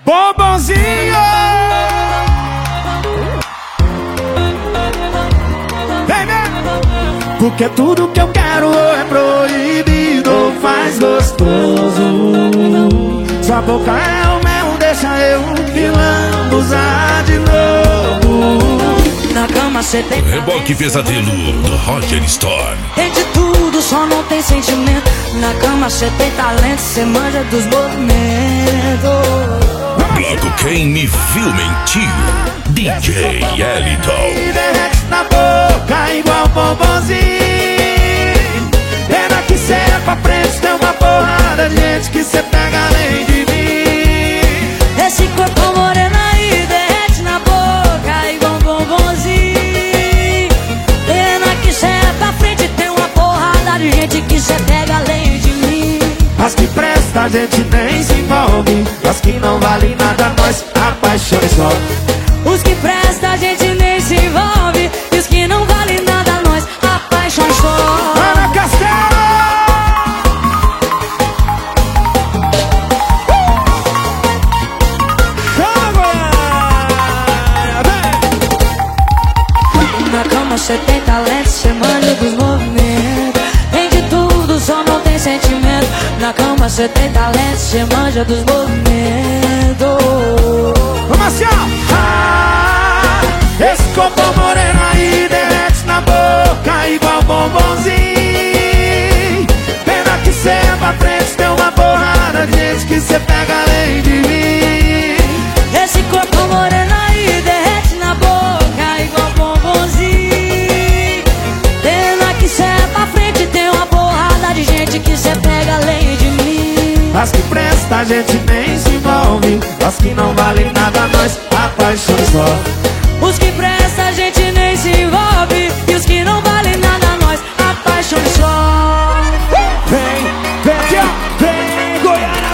Bombonzinho! Vem, vem! Porque tudo que eu quero é proibido ou faz gostoso. Sua boca é o mel, deixa eu me lambuzar de novo. Na cama cê tem Reboque Pesadelo do Roger Stone. tem de tudo, só não tem sentimento. Na cama cê tem talento, cê manja dos movimentos. Bloco Quem Me Viu Mentiu, DJ Eliton. Me derrete na boca igual bombonzinho. Pena que cê é pra frente, tem uma porrada de gente que cê pega além de mim. Esse corpo moreno aí derrete na boca igual um bombonzinho. Pena que cê é pra frente, tem uma porrada de gente que cê pega além de mim. As que presta a gente nem se envolve, as que não valem nada nós apaixonamos só. Os que presta a gente nem se envolve, e os que não valem nada nós apaixonamos só. Ana Castelo! Na cama cê tem talento, cê manja dos movimentos. Tem de tudo, só não tem sentimento. Na cama cê tem talento, cê manja dos movimentos. Vamos assim, ó! Esse corpo moreno aí derrete na boca igual bombonzinho. Pena que cê é pra frente, tem uma porrada de gente que cê pega além de mim. Esse corpo moreno aí derrete na boca igual bombonzinho. Pena que cê é pra frente, tem uma porrada de gente que cê pega além de mim. As que presta a gente nem se envolve, as que não valem nada nós apaixonamos só. Os que presta a gente nem se envolve, e os que não valem nada nós apaixonamos só. Vem, vem aqui, ó, vem, Goiânia,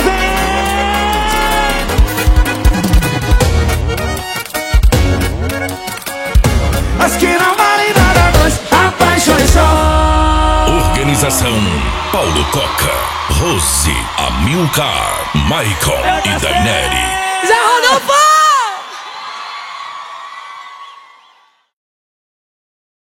vem. As que não valem nada nós apaixonamos só. Organização Paulo Coca, Rose, Amilcar, Maicon e Daineri. Zé Rodolfo!